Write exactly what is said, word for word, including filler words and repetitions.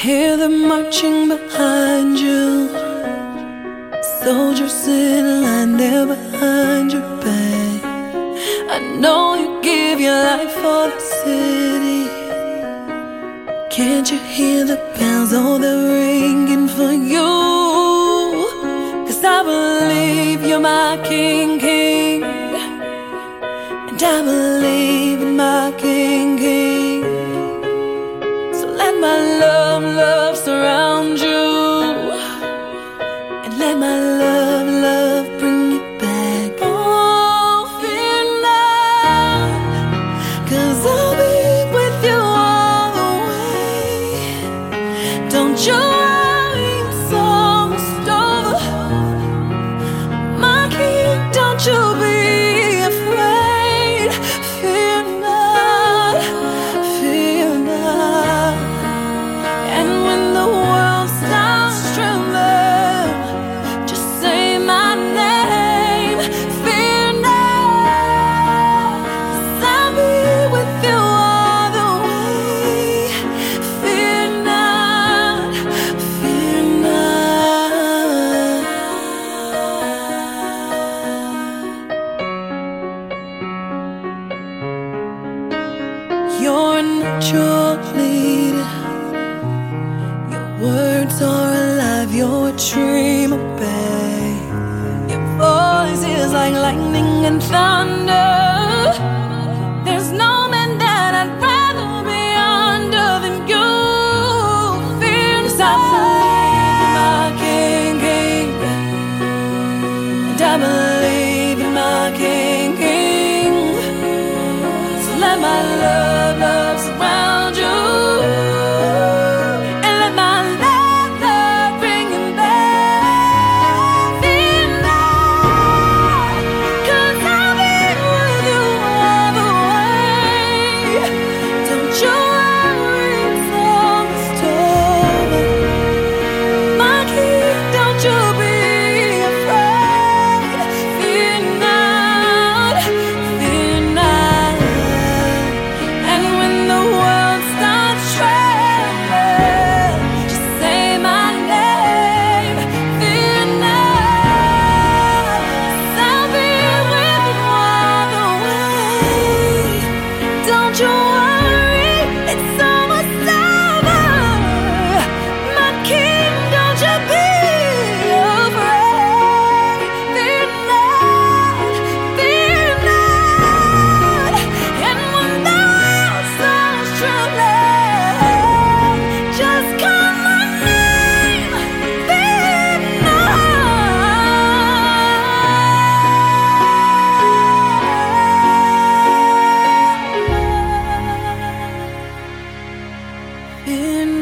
hear them marching behind you. Soldiers in line there behind your back. I know you give your life for the city. Can't you hear the bells? Oh, they're ringing for you. 'Cause I believe you're my king, king. And I believe in my king, king. So let my love, love surround you. And let my love, love bring you back. Oh, fear not, 'cause I'll be with you all the way. Don't you worry, it's almost over. My king, don't you be afraid. Fear not, fear not. And when the world starts trembling, just say my name. Fear not, 'cause I'll be with you all the way. Fear not, fear not. You're a natural leader. Your words are alive. You're a dream obey. Your voice is like lightning and thunder. There's no man that I'd rather be under than you. Fear not, I believe in my king, king. And I believe in my king, king. So let my love, love surround you. And let my love, love bring you back. Fear not, 'cause I'll be with you all the way. Don't you worry, it's almost over. My king, don't you be afraid. Fear not, fear not. And when the world starts trembling, just say my name. Fear not, 'cause I'll be with you all the way. Don't you worry, it's almost over. My king, don't you be afraid. Fear not, fear not. And when the world starts trembling, just call my name. Fear not. Fear